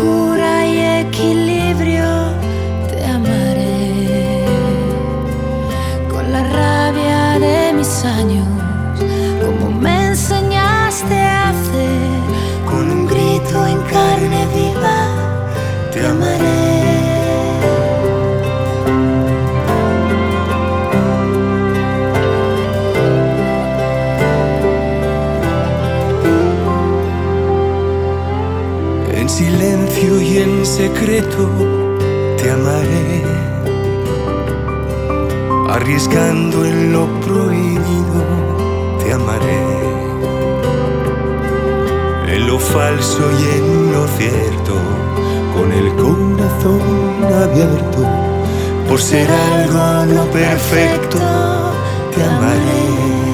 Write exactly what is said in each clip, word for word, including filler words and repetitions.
cura y equilibrio te amaré, con la rabia de mis años, como me enseñaste a hacer, con un grito en carne viva te amaré. En silencio y en secreto te amaré, arriesgando en lo prohibido te amaré, en lo falso y en lo cierto, con el corazón abierto, por ser algo no perfecto te amaré.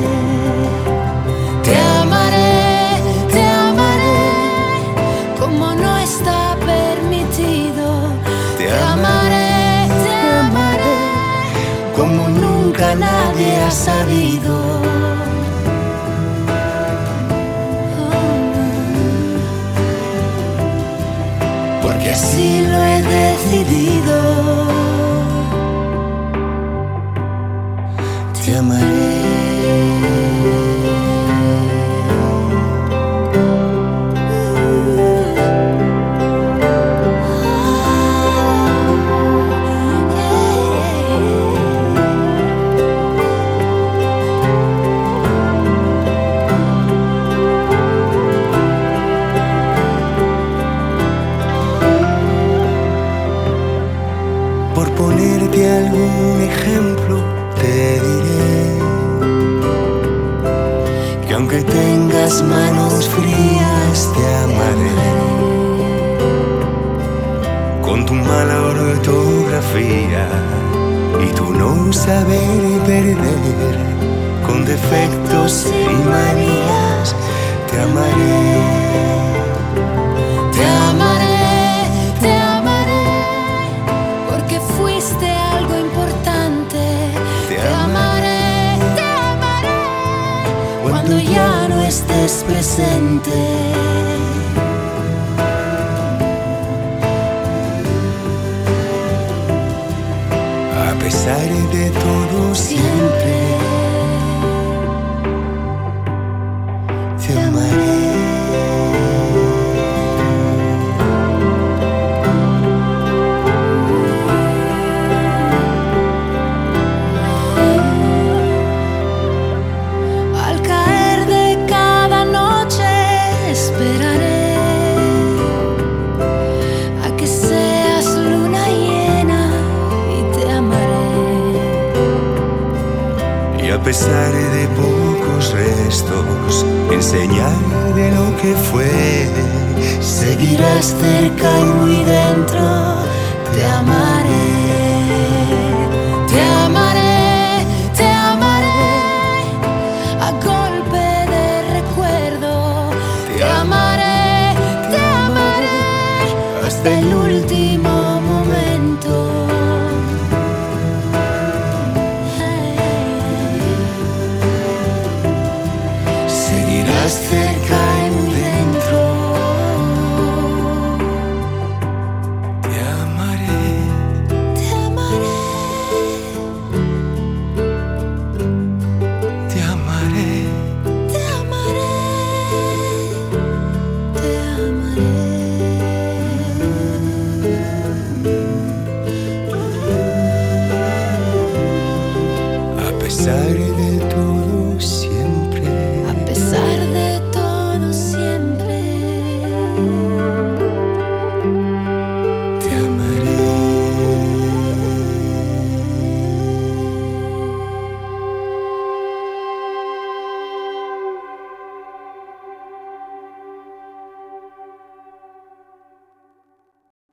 Te amaré, te amaré, como no está permitido. Te amaré, te amaré, como nunca nadie ha sabido. Porque así lo he decidido. Te amaré. Por ponerte algún ejemplo, te diré que aunque tengas manos frías, te amaré. Con tu mala ortografía y tu no saber perder, con defectos y manías, te amaré. Te amaré, te amaré, porque fuiste algo importante. Te Te amaré, te amaré, cuando ya no estés presente. A pesar de todo siempre te amaré. Al caer de cada noche esperaré a que seas luna llena y te amaré. Y a pesar de pocos restos, en señal de lo que fue, Seguirás cerca y muy dentro. Te amaré, te amaré, te amaré, a golpe de recuerdo. Te amaré, te amaré, hasta el último